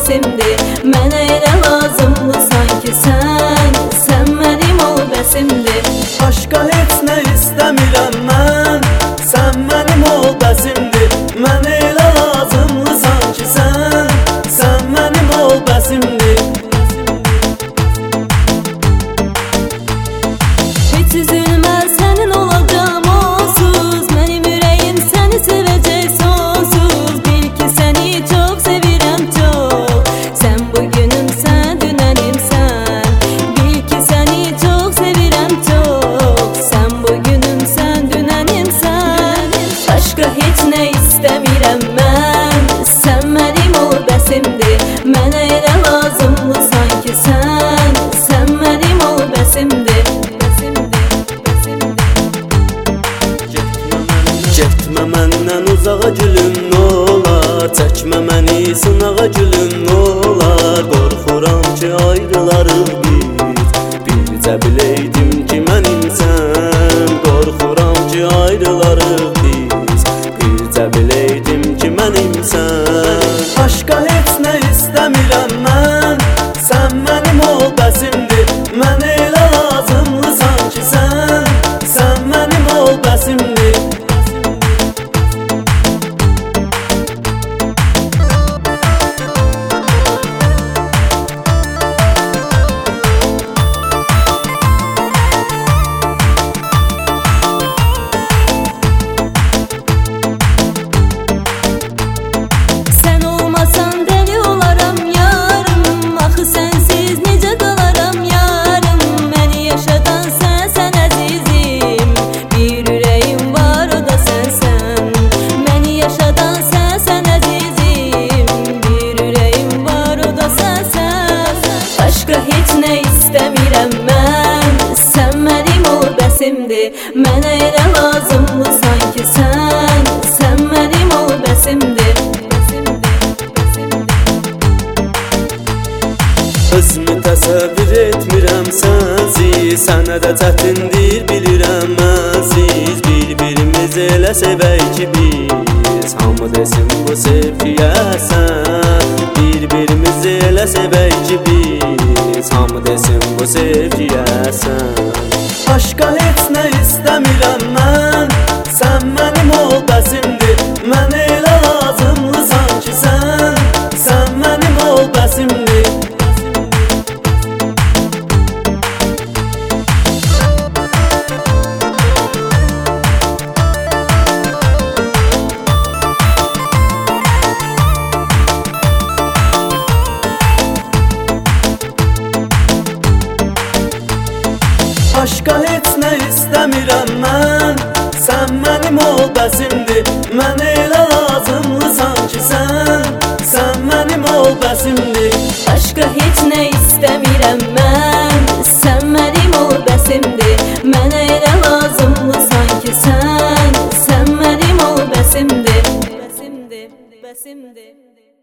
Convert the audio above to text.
bəsimdir. Mənə elə lazımlı sanki sən mənim ol bəsimdir. Başqa heç nə istəmirəm mən, sən mənim ol bəsimdir. Mənə elə lazımlı sanki sən mənim ol bəsimdir. Heç üzülməz sənin olacağım onsuz, mənim ürəyim səni sevəcək sonsuz. Bil ki səni çox sevirəm çox, sən bugünümsən, dünənimsən. Bil ki səni çox sevirəm çox, sən bugünümsən, dünənimsən. Başqa heç nə istəmirəm mən, sən mənim ol bəsimdir. Mənə elə lazımlı sanki sən mənim ol bəsimdir. Getmə məndən uzağa gülüm nolar, çəkmə məni sınağa gülüm nolar. Qorxuram ki ayrılarıq biz, bircə biləydim ki mənimsən. Qorxuram ki ayrılarıq biz, bircə biləydim ki mənimsən. Başqa heç nə istəmirəm mən, sən mənim ol bəsimdir. Mənə elə lazımlı sanki sən mənim ol bəsimdir. Mənə elə lazımlı sanki sən mənim ol bəsimdir. Özümü təsəvvür etmirəm sənsiz, sənə də çətindir bilirəm mənsiz. Bir-birimiz elə sevək ki biz, hamı desin bu sevgiyəsən. Bir-birimiz elə sevək ki biz, hamı desin bu sevgiyəsən. Başqa heç nə istəmirəm mən, sən mənim ol bəsimdir. Mənə elə lazımlı sanki sən mənim ol bəsimdir. Başqa heç nə istəmirəm mən, sən mənim ol bəsimdir. Mənə elə lazımlı sanki sən mənim ol bəsimdir. Başqa heç nə istəmirəm mən, sən mənim ol bəsimdir. Mənə elə lazımlı sanki sən mənim ol bəsimdir. Bəsimdir.